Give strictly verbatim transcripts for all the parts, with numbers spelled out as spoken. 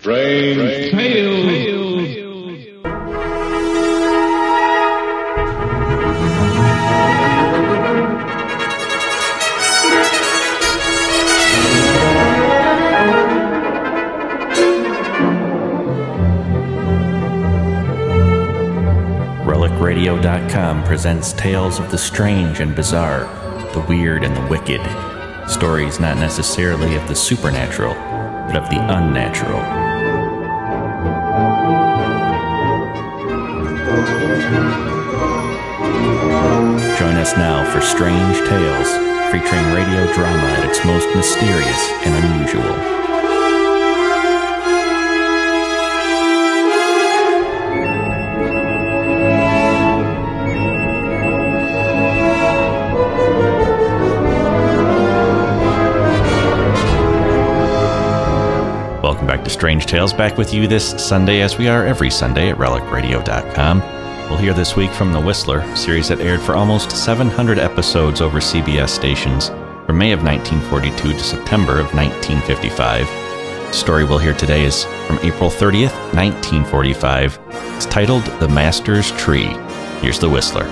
Strange Tales. Relic Radio dot com presents tales of the strange and bizarre, the weird and the wicked. Stories not necessarily of the supernatural, but of the unnatural. Join us now for Strange Tales, featuring radio drama at its most mysterious and unusual. Welcome back to Strange Tales, back with you this Sunday as we are every Sunday at Relic Radio dot com. We'll hear this week from The Whistler, a series that aired for almost seven hundred episodes over C B S stations from May of nineteen forty-two to September of nineteen fifty-five. The story we'll hear today is from April thirtieth, nineteen forty-five. It's titled The Master's Tree. Here's The Whistler.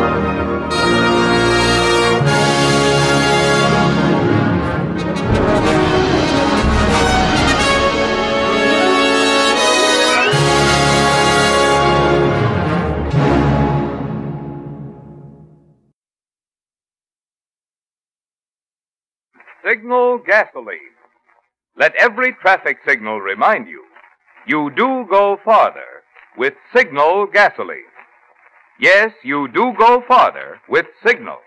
Signal gasoline. Let every traffic signal remind you, you do go farther with Signal gasoline. Yes, you do go farther with Signal.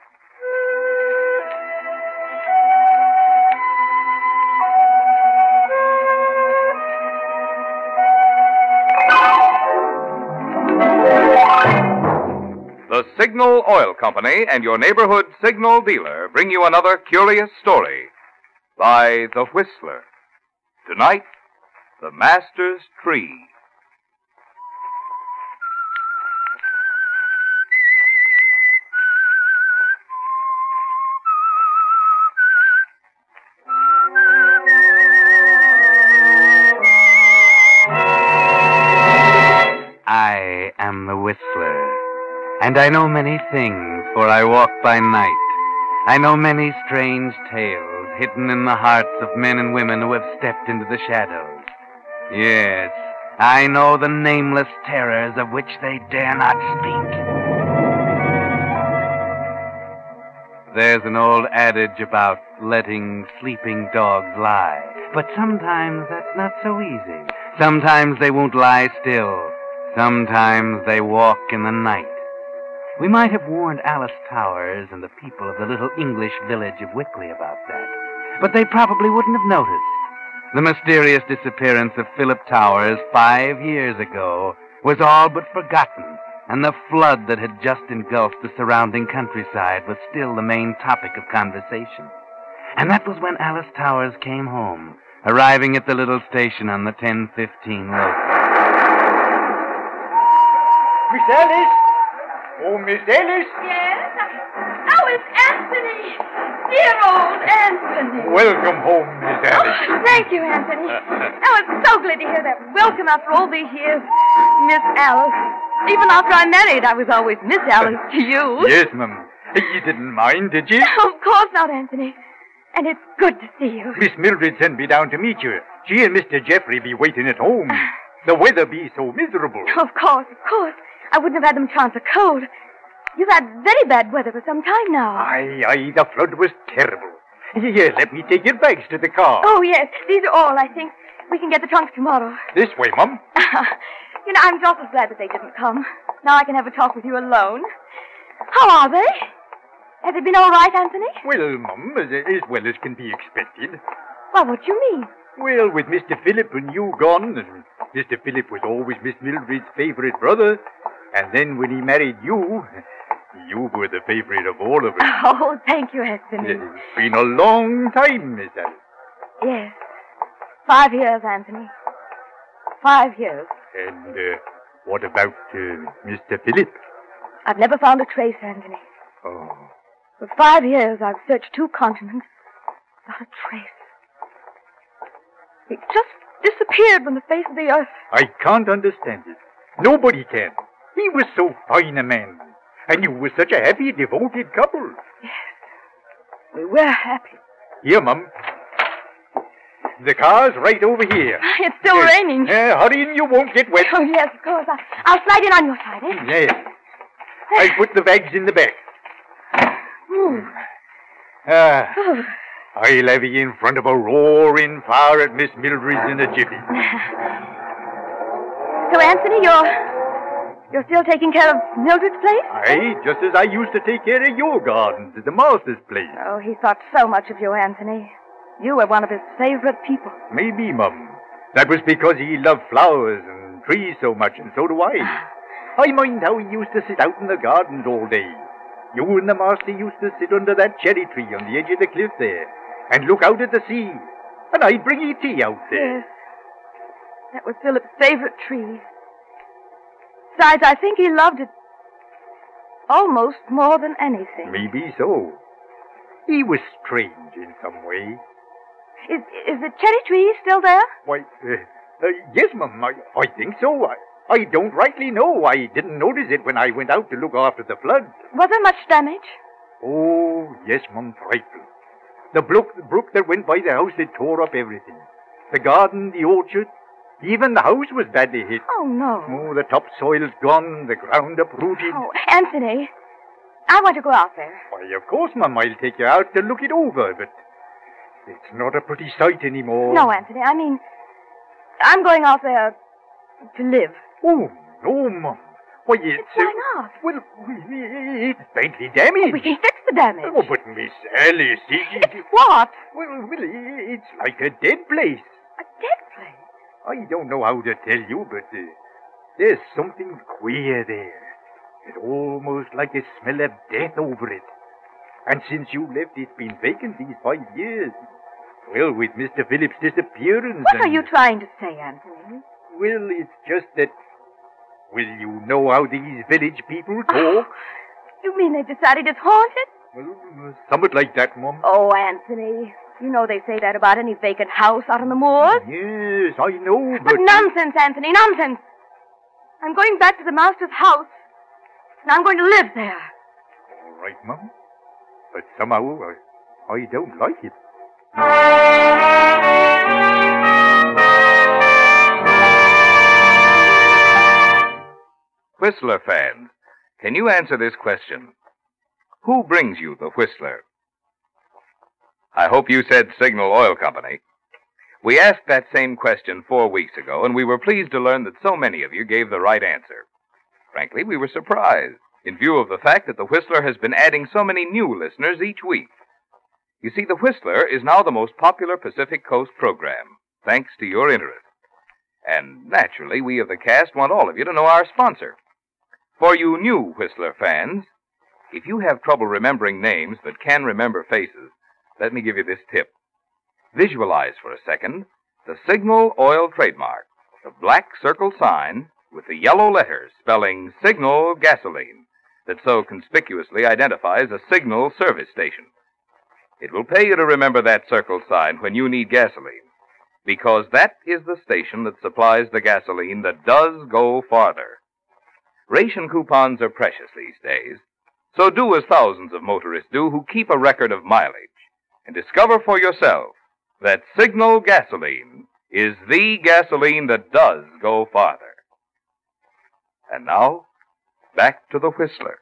The Signal Oil Company and your neighborhood Signal dealer bring you another curious story by The Whistler. Tonight, The Master's Tree. I am the Whistler. And I know many things, for I walk by night. I know many strange tales hidden in the hearts of men and women who have stepped into the shadows. Yes, I know the nameless terrors of which they dare not speak. There's an old adage about letting sleeping dogs lie, but sometimes that's not so easy. Sometimes they won't lie still. Sometimes they walk in the night. We might have warned Alice Towers and the people of the little English village of Wickley about that, but they probably wouldn't have noticed. The mysterious disappearance of Philip Towers five years ago was all but forgotten, and the flood that had just engulfed the surrounding countryside was still the main topic of conversation. And that was when Alice Towers came home, arriving at the little station on the ten fifteen road. Miss Alice! Oh, Miss Alice! Yes? Oh, it's Anthony! Dear old Anthony! Welcome home, Miss Alice. Oh, thank you, Anthony. Oh, it's so glad to hear that welcome after all these years. Miss Alice. Even after I married, I was always Miss Alice to you. Yes, ma'am. You didn't mind, did you? Of course not, Anthony. And it's good to see you. Miss Mildred sent me down to meet you. She and Mister Jeffrey be waiting at home. The weather be so miserable. Of course, of course. I wouldn't have had them chance a cold. You've had very bad weather for some time now. Aye, aye, the flood was terrible. Here, let me take your bags to the car. Oh, yes, these are all, I think. We can get the trunks tomorrow. This way, Mum. You know, I'm just as glad that they didn't come. Now I can have a talk with you alone. How are they? Have they been all right, Anthony? Well, Mum, as, as well as can be expected. Well, what do you mean? Well, with Mister Philip and you gone, and Mister Philip was always Miss Mildred's favorite brother, and then when he married you, you were the favorite of all of us. Oh, thank you, Anthony. It's been a long time, Miss Alice. Yes. Five years, Anthony. Five years. And uh, what about uh, Mister Philip? I've never found a trace, Anthony. Oh. For five years, I've searched two continents. Not a trace. It's just disappeared from the face of the earth. I can't understand it. Nobody can. He was so fine a man. And you were such a happy, devoted couple. Yes. We were happy. Here, Mum. The car's right over here. It's still Yes. raining. Uh, hurry in, you won't get wet. Oh, yes, of course. I, I'll slide in on your side, eh? Yes. I'll put the bags in the back. Ooh. Ah, Oh. I'll have you in front of a roaring fire at Miss Mildred's in a jiffy. So, Anthony, you're... You're still taking care of Mildred's place? Aye, just as I used to take care of your gardens at the master's place. Oh, he thought so much of you, Anthony. You were one of his favorite people. Maybe, Mum. That was because he loved flowers and trees so much, and so do I. I mind how he used to sit out in the gardens all day. You and the master used to sit under that cherry tree on the edge of the cliff there and look out at the sea. And I'd bring you tea out there. Yes. That was Philip's favorite tree. Besides, I think he loved it almost more than anything. Maybe so. He was strange in some way. Is, is the cherry tree still there? Why, uh, uh, yes, Mum, I, I think so. I, I don't rightly know. I didn't notice it when I went out to look after the flood. Was there much damage? Oh, yes, Mum, frightful. The brook, the brook that went by the house, it tore up everything. The garden, the orchard, even the house was badly hit. Oh, no. Oh, the topsoil's gone, the ground uprooted. Oh, Anthony, I want to go out there. Why, of course, Mum, I'll take you out to look it over, but it's not a pretty sight anymore. No, Anthony, I mean, I'm going out there to live. Oh, no, Mum. Why, it's... Why not? Well, it's badly damaged. Oh, we can fix the damage. Oh, but Miss Alice, it, it, What? well, well, it's like a dead place. A dead place? I don't know how to tell you, but uh, there's something queer there. It's almost like a smell of death over it. And since you left, it's been vacant these five years. Well, with Mister Phillips' disappearance... What and, are you trying to say, Anthony? Well, it's just that... Well, you know how these village people talk? Oh, you mean they've decided it's haunted? Well, somewhat like that, Mum. Oh, Anthony, you know they say that about any vacant house out on the moors. Yes, I know, but... But nonsense, Anthony, nonsense. I'm going back to the master's house, and I'm going to live there. All right, Mum. But somehow I, I don't like it. Whistler fans, can you answer this question? Who brings you the Whistler? I hope you said Signal Oil Company. We asked that same question four weeks ago, and we were pleased to learn that so many of you gave the right answer. Frankly, we were surprised, in view of the fact that the Whistler has been adding so many new listeners each week. You see, the Whistler is now the most popular Pacific Coast program, thanks to your interest. And naturally, we of the cast want all of you to know our sponsor. For you new Whistler fans, if you have trouble remembering names but can remember faces, let me give you this tip. Visualize for a second the Signal Oil trademark, the black circle sign with the yellow letters spelling Signal Gasoline that so conspicuously identifies a Signal service station. It will pay you to remember that circle sign when you need gasoline, because that is the station that supplies the gasoline that does go farther. Ration coupons are precious these days, so do as thousands of motorists do who keep a record of mileage and discover for yourself that Signal Gasoline is the gasoline that does go farther. And now, back to the Whistler.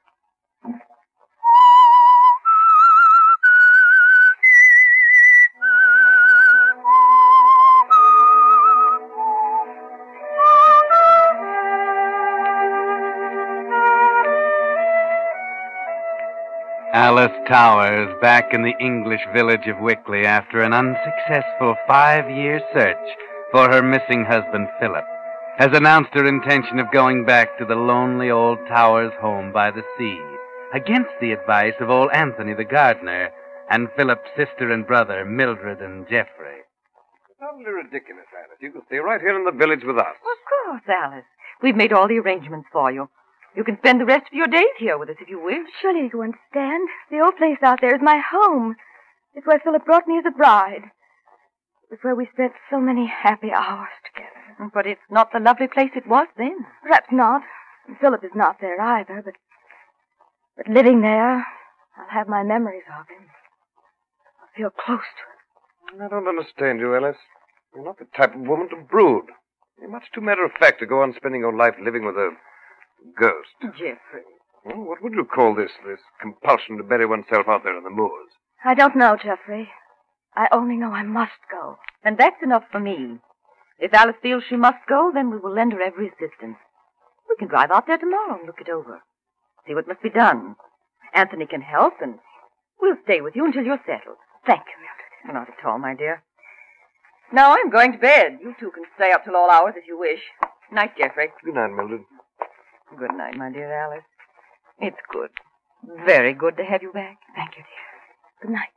Alice Towers, back in the English village of Wickley after an unsuccessful five-year search for her missing husband, Philip, has announced her intention of going back to the lonely old Towers home by the sea, against the advice of old Anthony the gardener and Philip's sister and brother, Mildred and Geoffrey. It's utterly ridiculous, Alice. You can stay right here in the village with us. Of course, Alice. We've made all the arrangements for you. You can spend the rest of your days here with us if you wish. Surely you understand. The old place out there is my home. It's where Philip brought me as a bride. It was where we spent so many happy hours together. But it's not the lovely place it was then. Perhaps not. And Philip is not there either, but... But living there, I'll have my memories of him. I'll feel close to him. I don't understand you, Alice. You're not the type of woman to brood. You're much too matter-of-fact to go on spending your life living with a ghost. Geoffrey. Well, what would you call this, this compulsion to bury oneself out there in the moors? I don't know, Geoffrey. I only know I must go. And that's enough for me. If Alice feels she must go, then we will lend her every assistance. We can drive out there tomorrow and look it over. See what must be done. Anthony can help, and we'll stay with you until you're settled. Thank you, Mildred. Not at all, my dear. Now I'm going to bed. You two can stay up till all hours if you wish. Night, Geoffrey. Good night, Mildred. Good night, my dear Alice. It's good. Very good to have you back. Thank you, dear. Good night.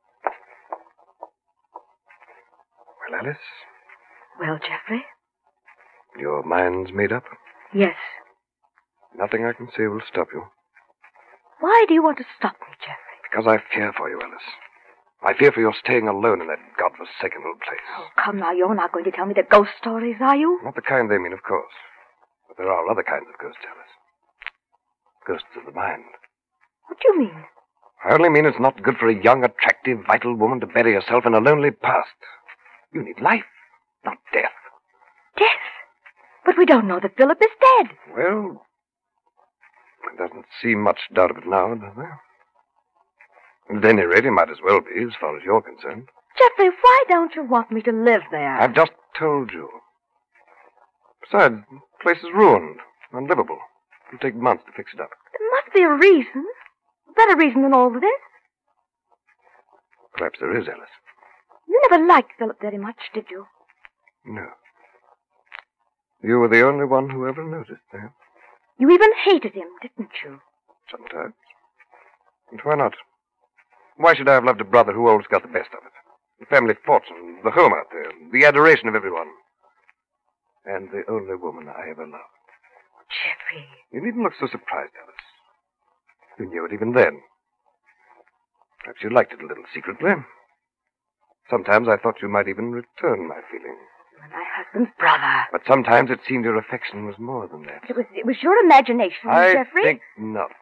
Well, Alice? Well, Geoffrey? Your mind's made up? Yes. Nothing I can say will stop you. Why do you want to stop me, Geoffrey? Because I fear for you, Alice. I fear for your staying alone in that godforsaken old place. Oh, come now, you're not going to tell me the ghost stories, are you? Not the kind they mean, of course. But there are other kinds of ghosts, Alice. Ghosts of the mind. What do you mean? I only mean it's not good for a young, attractive, vital woman to bury herself in a lonely past. You need life, not death. Death? But we don't know that Philip is dead. Well, there doesn't seem much doubt of it now, does there? At any rate, he might as well be, as far as you're concerned. Geoffrey, why don't you want me to live there? I've just told you. Besides, the place is ruined, unlivable. It'll take months to fix it up. There must be a reason. A better reason than all of this. Perhaps there is, Alice. You never liked Philip very much, did you? No. You were the only one who ever noticed that. You even hated him, didn't you? Sometimes. And why not? Why should I have loved a brother who always got the best of it? The family fortune, the home out there, the adoration of everyone. And the only woman I ever loved. Geoffrey. You needn't look so surprised, Alice. You knew it even then. Perhaps you liked it a little secretly. Sometimes I thought you might even return my feeling. You were my husband's brother. But sometimes it seemed your affection was more than that. It was it was your imagination, I Geoffrey. I think not.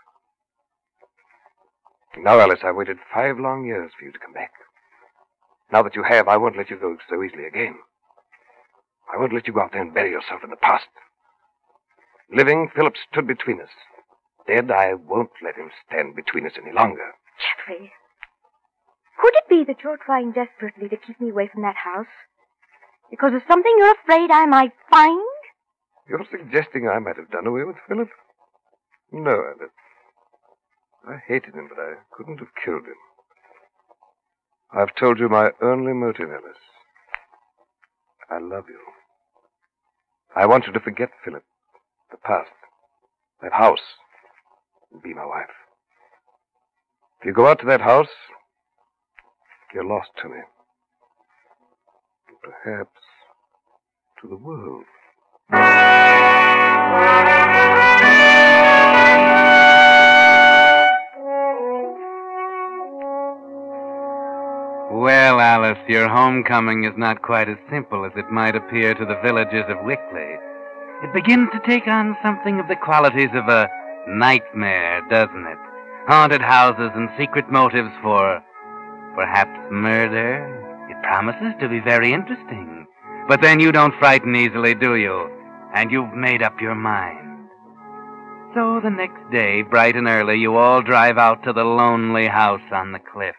Now, Alice, I've waited five long years for you to come back. Now that you have, I won't let you go so easily again. I won't let you go out there and bury yourself in the past. Living, Philip stood between us. Dead, I won't let him stand between us any longer. Geoffrey, could it be that you're trying desperately to keep me away from that house? Because of something you're afraid I might find? You're suggesting I might have done away with Philip? No, Alice. I hated him, but I couldn't have killed him. I've told you my only motive, Alice. I love you. I want you to forget Philip, the past, that house, and be my wife. If you go out to that house, you're lost to me. And perhaps to the world. Well, Alice, your homecoming is not quite as simple as it might appear to the villagers of Wickley. It begins to take on something of the qualities of a nightmare, doesn't it? Haunted houses and secret motives for, perhaps, murder. It promises to be very interesting. But then you don't frighten easily, do you? And you've made up your mind. So the next day, bright and early, you all drive out to the lonely house on the cliff.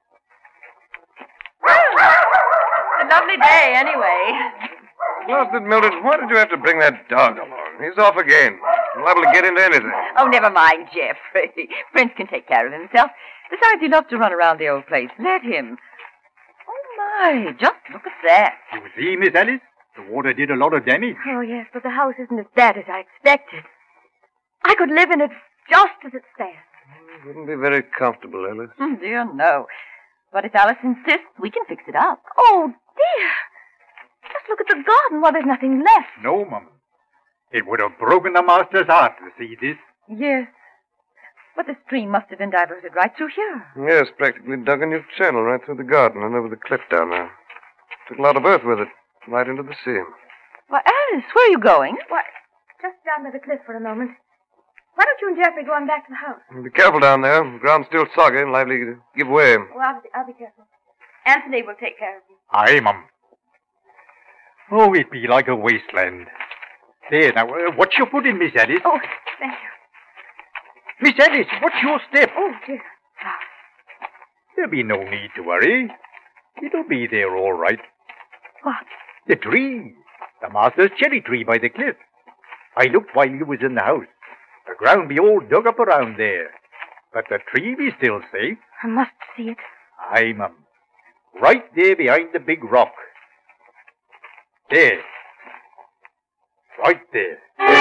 A lovely day, anyway. Lost it, Mildred. Why did you have to bring that dog along? He's off again. Liable to get into anything. Oh, never mind, Geoffrey. Prince can take care of himself. Besides, he loves to run around the old place. Let him. Oh, my. Just look at that. You see, Miss Alice? The water did a lot of damage. Oh, yes, but the house isn't as bad as I expected. I could live in it just as it stands. It wouldn't be very comfortable, Alice. Oh, dear, no. But if Alice insists, we can fix it up. Oh, dear. Just look at the garden. Well, there's nothing left. No, Mama. It would have broken the master's heart to see this. Yes. But the stream must have been diverted right through here. Yes, practically dug a new channel right through the garden and over the cliff down there. Took a lot of earth with it, right into the sea. Why, Alice, where are you going? Why, just down by the cliff for a moment. Why don't you and Jeffrey go on back to the house? Be careful down there. The ground's still soggy and liable to give way. Oh, I'll be, I'll be careful. Anthony will take care of you. Aye, Mum. Oh, it be like a wasteland. There, now, uh, what's your footing, Miss Alice? Oh, thank you. Miss Alice, what's your step? Oh, dear. There'll be no need to worry. It'll be there all right. What? The tree. The master's cherry tree by the cliff. I looked while you was in the house. The ground be all dug up around there. But the tree be still safe. I must see it. Aye, Mum. Right there behind the big rock. There. Right there.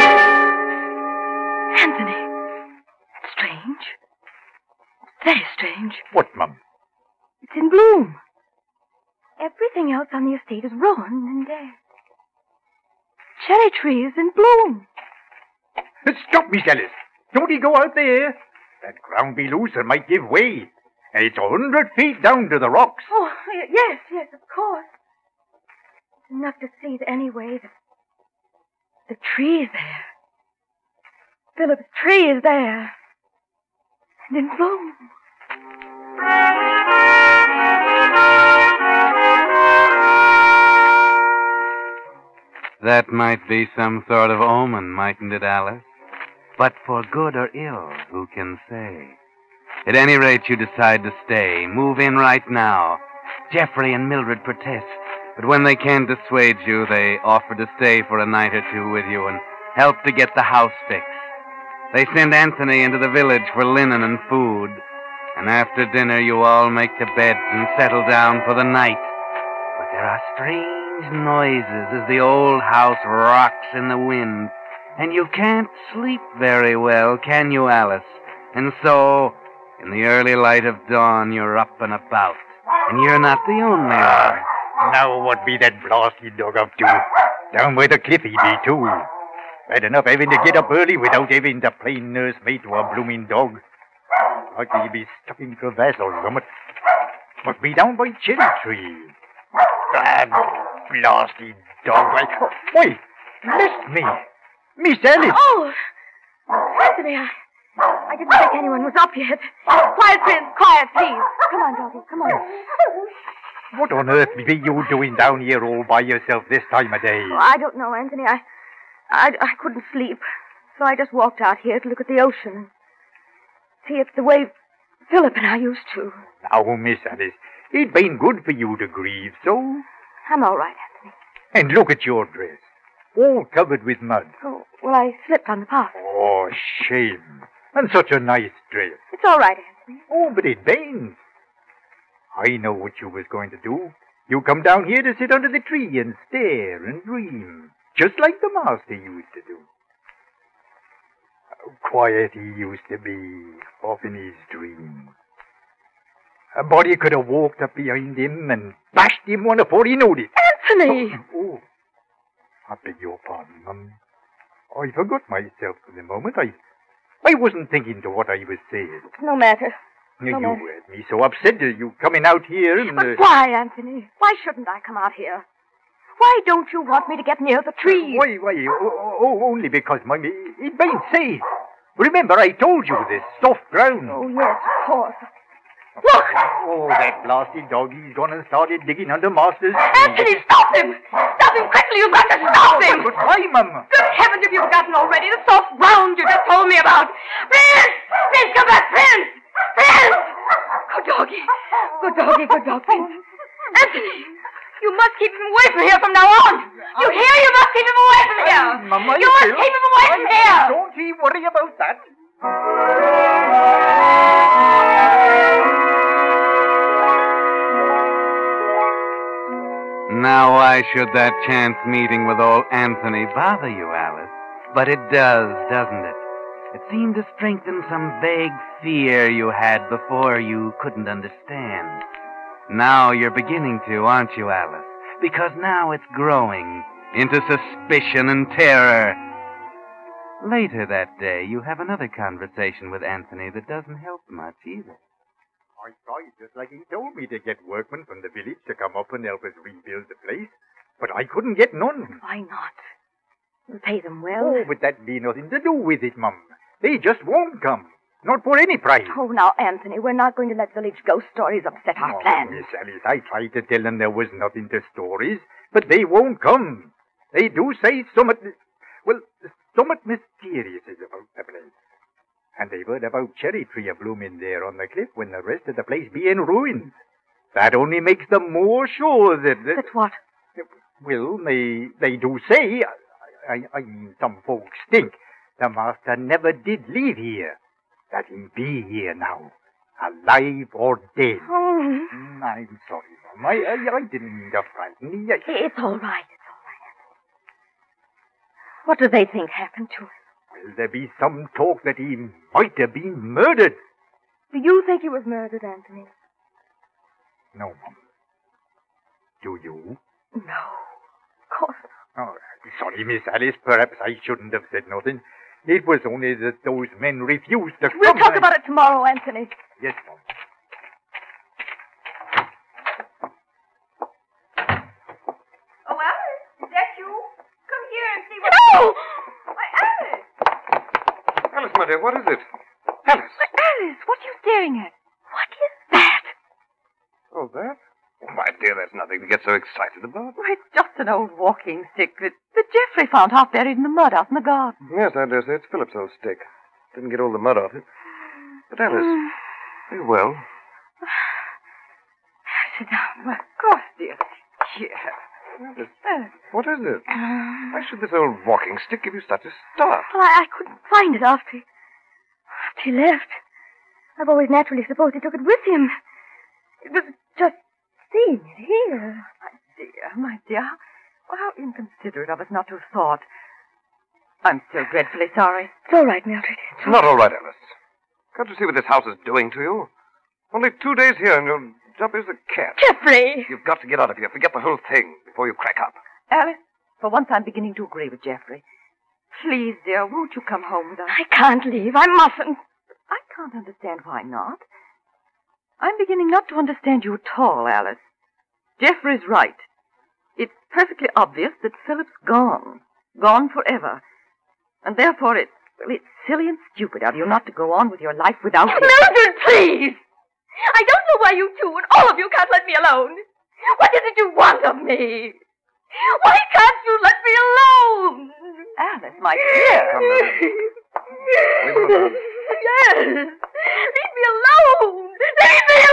Anthony. Strange. Very strange. What, Mum? It's in bloom. Everything else on the estate is ruined and dead. Cherry tree is in bloom. Stop, Miss Alice. Don't you go out there. That ground be loose and might give way. And it's a hundred feet down to the rocks. Oh, y- yes, yes, of course. It's enough to see it anyway. The, the tree is there. Philip's tree is there. And in bloom. That might be some sort of omen, mightn't it, Alice? But for good or ill, who can say? At any rate, you decide to stay. Move in right now. Jeffrey and Mildred protest, but when they can't dissuade you, they offer to stay for a night or two with you and help to get the house fixed. They send Anthony into the village for linen and food, and after dinner you all make to beds and settle down for the night. But there are strange noises as the old house rocks in the wind, and you can't sleep very well, can you, Alice? And so, in the early light of dawn, you're up and about, and you're not the only one. Now what be that blasted dog up to? Down by the cliff he be, too. Bad enough having to get up early without having to play nursemaid to a blooming dog. Likely he be stuck in crevasse or something. Must be down by cherry tree. Ah, blasted dog. Why, missed me. Miss Alice. Oh, Anthony, I, I didn't think anyone was up yet. Quiet, Prince, quiet, please. Come on, doggy, come on. What on earth be you doing down here all by yourself this time of day? Oh, I don't know, Anthony. I, I, I couldn't sleep, so I just walked out here to look at the ocean and see it the way Philip and I used to. Now, Miss Alice, it been good for you to grieve, so... I'm all right, Anthony. And look at your dress, all covered with mud. Oh, well, I slipped on the path. Oh, shame. And such a nice dress. It's all right, Anthony. Oh, but it bends. I know what you was going to do. You come down here to sit under the tree and stare and dream, just like the master used to do. How quiet he used to be, off in his dreams. A body could have walked up behind him and bashed him one afore he knowed it. Anthony! Oh, oh. I beg your pardon, Mum. I forgot myself for the moment. I I wasn't thinking to what I was saying. No matter. You, No you matter. had me so upset that you coming out here and... But uh, why, Anthony? Why shouldn't I come out here? Why don't you want me to get near the trees? Why, why, oh, oh, only because, Mum, it, it ain't safe. Remember, I told you this, soft ground. Oh, yes, of course. Look! Oh, that blasted dog, he's gone and started digging under Master's... Anthony, stop him! Stop him quickly! You've got to stop him! But why, Mum? Good heavens, have you forgotten already the soft ground you just told me about? Prince! Prince, come back, Prince! Prince! Good doggy. Good doggy, good dog, Prince. Anthony, you must keep him away from here from now on. You hear? You must keep him away from here. Aye, Mum, I you must will. keep him away from here. Don't you worry about that. Now, why should that chance meeting with old Anthony bother you, Alice? But it does, doesn't it? It seemed to strengthen some vague fear you had before you couldn't understand. Now you're beginning to, aren't you, Alice? Because now it's growing into suspicion and terror. Later that day, you have another conversation with Anthony that doesn't help much either. I tried, just like he told me, to get workmen from the village to come up and help us rebuild the place. But I couldn't get none. Why not? We'll pay them well. Oh, but that be nothing to do with it, Mum. They just won't come. Not for any price. Oh, now, Anthony, we're not going to let village ghost stories upset our Oh, plans. Miss Alice, I tried to tell them there was nothing to stories, but they won't come. They do say somewhat, well, somewhat mysterious is about the place. And they've heard about cherry tree a blooming there on the cliff when the rest of the place be in ruins. That only makes them more sure that... that That's what? Well, they they do say, I, I mean, some folks think, the master never did leave here. That he be here now, alive or dead. Oh. Mm, I'm sorry, Mum. I, I, I didn't mean to frighten you. It's all right. It's all right. What do they think happened to him? Well, there be some talk that he might have been murdered. Do you think he was murdered, Anthony? No, Mum. Do you? No. Of course not. Oh, sorry, Miss Alice. Perhaps I shouldn't have said nothing. It was only that those men refused to We'll come. talk and- about it tomorrow, Anthony. Yes, Mum. Oh, Alice, is that you? Come here and see what... No! Why, Alice! Alice, my dear, what is it? Alice! Alice, what are you staring at? What is that? Oh, that? Oh, my dear, that's nothing to get so excited about. Well, it's just an old walking stick that, that Geoffrey found half buried in the mud out in the garden. Yes, I dare say it's Philip's old stick. Didn't get all the mud off it. But Alice, are you well? Sit down. Well, of course, dear. Here. Alice, Uh, what is it? uh, Why should this old walking stick give you such a start? well, I, I couldn't find it after he, after he left. I've always naturally supposed he took it with him. It was just seeing it here. My dear, my dear. Well, how inconsiderate of us not to have thought. I'm so dreadfully sorry. It's all right, Mildred. It's not all right, Alice. Can't you see what this house is doing to you? Only two days here and you'll jump as a cat. Geoffrey! You've got to get out of here. Forget the whole thing before you crack up. Alice, for once I'm beginning to agree with Geoffrey. Please, dear, won't you come home with us? I can't leave. I mustn't. I can't understand why not. I'm beginning not to understand you at all, Alice. Geoffrey's right. It's perfectly obvious that Philip's gone. Gone forever. And therefore it's, well, it's silly and stupid of you not to go on with your life without him. Mildred, please! I don't know why you two and all of you can't let me alone. What is it you want of me? Why can't you let me alone? Alice, my dear. Come, Mildred. Leave her alone. Yes. Leave me alone. Leave me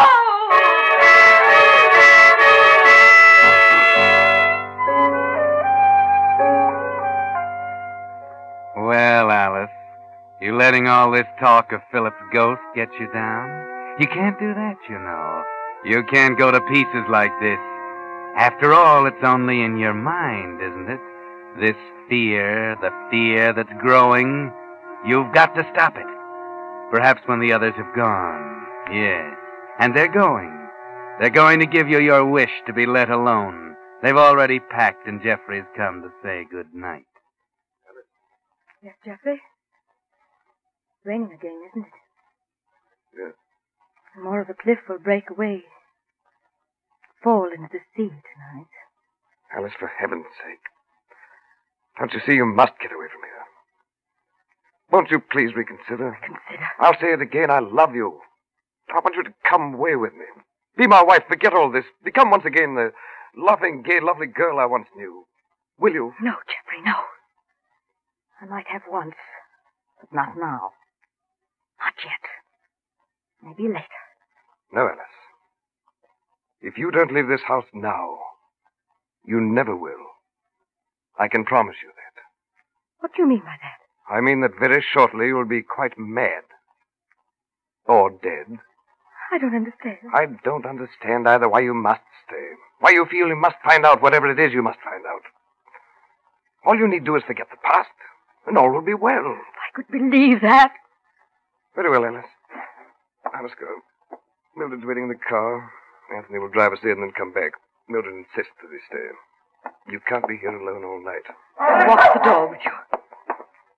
alone. Well, Alice, you letting all this talk of Philip's ghost get you down? You can't do that, you know. You can't go to pieces like this. After all, it's only in your mind, isn't it? This fear, the fear that's growing. You've got to stop it. Perhaps when the others have gone. Yes. And they're going. They're going to give you your wish to be let alone. They've already packed and Geoffrey's come to say good night. Yes, Geoffrey? It's raining again, isn't it? Yes. More of the cliff will break away. Fall into the sea tonight. Alice, for heaven's sake. Don't you see you must get away from here? Won't you please reconsider? Consider. I'll say it again. I love you. I want you to come away with me. Be my wife. Forget all this. Become once again the laughing, gay, lovely girl I once knew. Will you? No, Geoffrey, no. I might have once, but not now. Not yet. Maybe later. No, Alice. If you don't leave this house now, you never will. I can promise you that. What do you mean by that? I mean that very shortly you'll be quite mad. Or dead. I don't understand. I don't understand either why you must stay. Why you feel you must find out whatever it is you must find out. All you need do is forget the past, and all will be well. If I could believe that. Very well, Alice. I must go. Mildred's waiting in the car. Anthony will drive us in and then come back. Mildred insists that we stay. You can't be here alone all night. I'll walk the dog with you.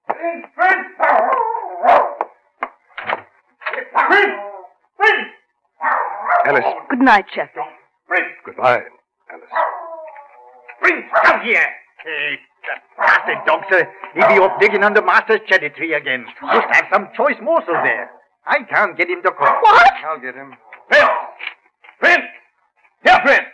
Prince! Prince! Prince! Alice. Good night, Geoffrey. Prince! Goodbye, Alice. Prince, come here! Hey, that bastard dog, sir. He'll be up digging under Master's cherry tree again. Must have some choice morsel there. I can't get him to come. What? I'll get him. Prince! Prince! Here, Prince!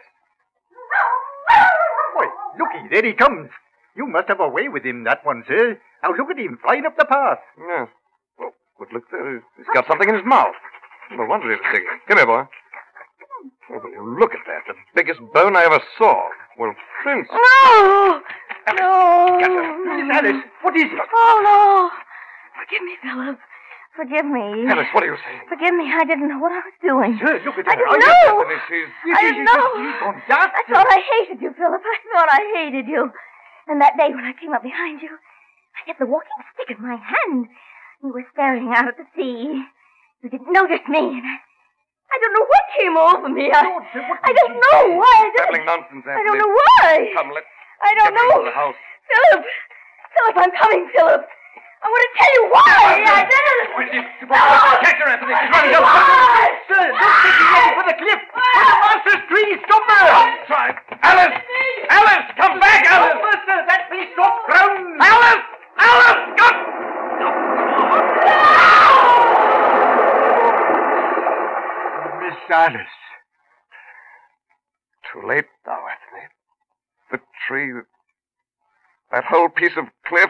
Why, looky, there he comes. You must have a way with him, that one, sir. Now look at him flying up the path. Yes. Well, but look there. He's got something in his mouth. No wonder he was digging. Come here, boy. Oh, will you look at that? The biggest bone I ever saw. Well, Prince. No! No! Miss Alice, what is it? Oh, no. Forgive me, Philip. Forgive me. Alice, what are you saying? Forgive me. I didn't know what I was doing. Sir, look at I her. didn't I know. Anthony, she's... I didn't know. She's gone daft. I thought I hated you, Philip. I thought I hated you. And that day when I came up behind you, I had the walking stick in my hand. You were staring out at the sea. You didn't notice me. And I, I don't know what came over me. I, I don't know why I did. Babbling nonsense, Anthony. I don't know why. Come, let's I don't get her know. into the house. Philip. Philip, I'm coming, Philip. I want to tell you why I did it. Catch her, Anthony. She's running down. Why? Sir, don't take me ready for the cliff. For the Master's tree. Stop her. Try. Alice! Alice! Come back, Alice! Master, that beast stop ground. Alice! Alice! Come! Miss Alice. Too late now, Anthony. The tree, that whole piece of cliff,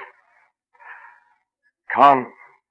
gone.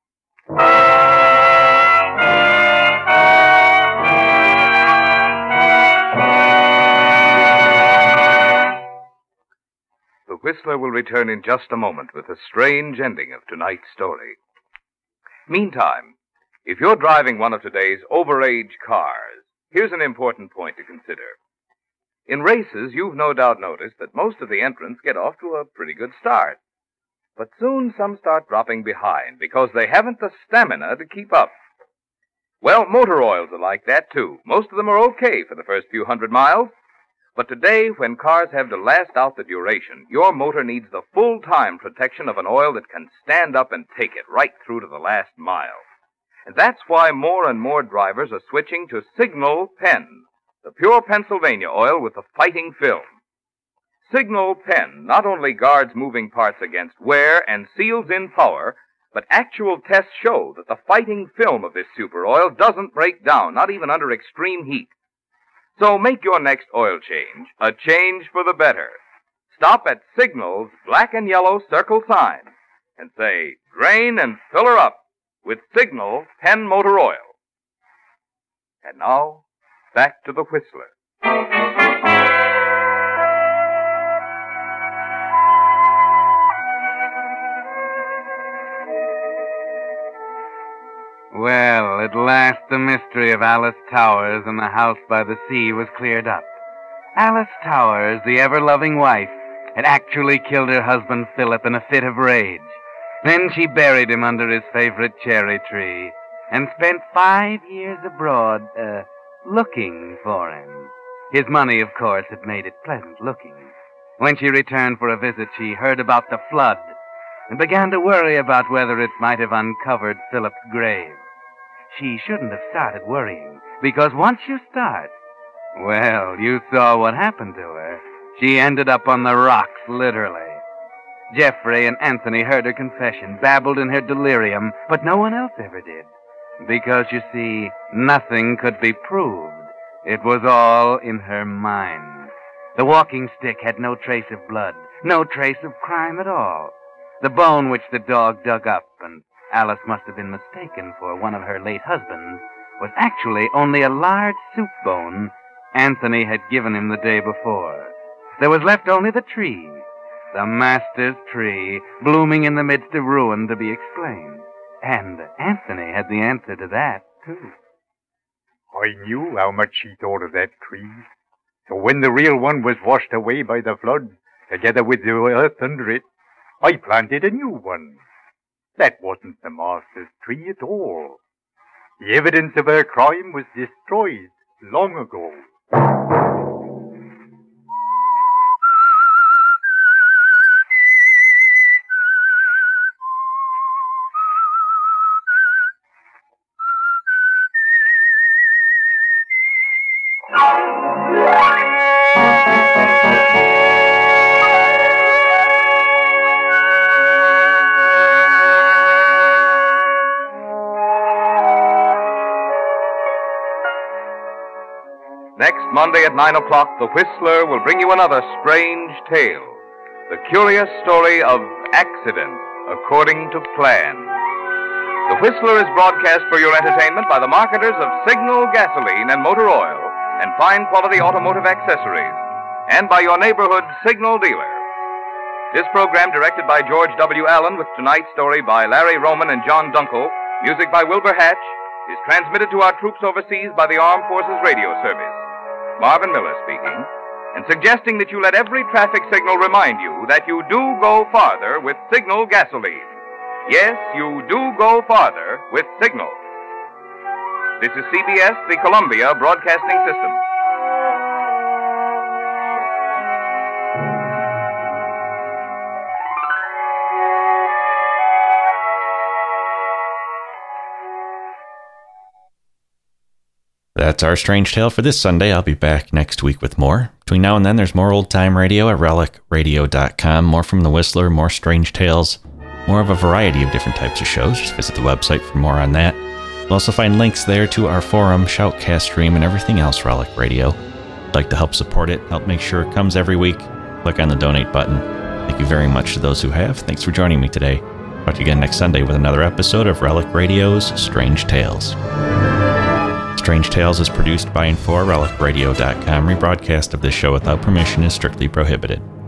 The Whistler will return in just a moment with a strange ending of tonight's story. Meantime, if you're driving one of today's overage cars, here's an important point to consider. In races, you've no doubt noticed that most of the entrants get off to a pretty good start. But soon some start dropping behind because they haven't the stamina to keep up. Well, motor oils are like that, too. Most of them are okay for the first few hundred miles. But today, when cars have to last out the duration, your motor needs the full-time protection of an oil that can stand up and take it right through to the last mile. And that's why more and more drivers are switching to Signal Pen, the pure Pennsylvania oil with the fighting film. Signal Pen not only guards moving parts against wear and seals in power, but actual tests show that the fighting film of this super oil doesn't break down, not even under extreme heat. So make your next oil change a change for the better. Stop at Signal's black and yellow circle sign and say, drain and fill her up with Signal Pen Motor Oil. And now, back to the Whistler. Well, at last the mystery of Alice Towers and the house by the sea was cleared up. Alice Towers, the ever-loving wife, had actually killed her husband Philip in a fit of rage. Then she buried him under his favorite cherry tree and spent five years abroad, uh, looking for him. His money, of course, had made it pleasant looking. When she returned for a visit, she heard about the flood and began to worry about whether it might have uncovered Philip's grave. She shouldn't have started worrying, because once you start, well, you saw what happened to her. She ended up on the rocks, literally. Geoffrey and Anthony heard her confession, babbled in her delirium, but no one else ever did. Because, you see, nothing could be proved. It was all in her mind. The walking stick had no trace of blood, no trace of crime at all. The bone which the dog dug up, and Alice must have been mistaken for one of her late husbands, was actually only a large soup bone Anthony had given him the day before. There was left only the tree, the master's tree, blooming in the midst of ruin to be explained. And Anthony had the answer to that, too. I knew how much she thought of that tree. So when the real one was washed away by the flood, together with the earth under it, I planted a new one. That wasn't the master's tree at all. The evidence of her crime was destroyed long ago. Monday at nine o'clock, the Whistler will bring you another strange tale. The curious story of accident according to plan. The Whistler is broadcast for your entertainment by the marketers of Signal gasoline and motor oil and fine quality automotive accessories, and by your neighborhood Signal dealer. This program, directed by George W. Allen, with tonight's story by Larry Roman and John Dunkel, music by Wilbur Hatch, is transmitted to our troops overseas by the Armed Forces Radio Service. Marvin Miller speaking, and suggesting that you let every traffic signal remind you that you do go farther with Signal gasoline. Yes, you do go farther with Signal. This is C B S, the Columbia Broadcasting System. That's our strange tale for this Sunday. I'll be back next week with more. Between now and then, there's more old-time radio at relic radio dot com, more from the Whistler, more strange tales, more of a variety of different types of shows. Just visit the website for more on that. You'll also find links there to our forum, Shoutcast Stream, and everything else Relic Radio. If you'd like to help support it, help make sure it comes every week, click on the donate button. Thank you very much to those who have. Thanks for joining me today. Talk to you again next Sunday with another episode of Relic Radio's Strange Tales. Strange Tales is produced by and for relic radio dot com. Rebroadcast of this show without permission is strictly prohibited.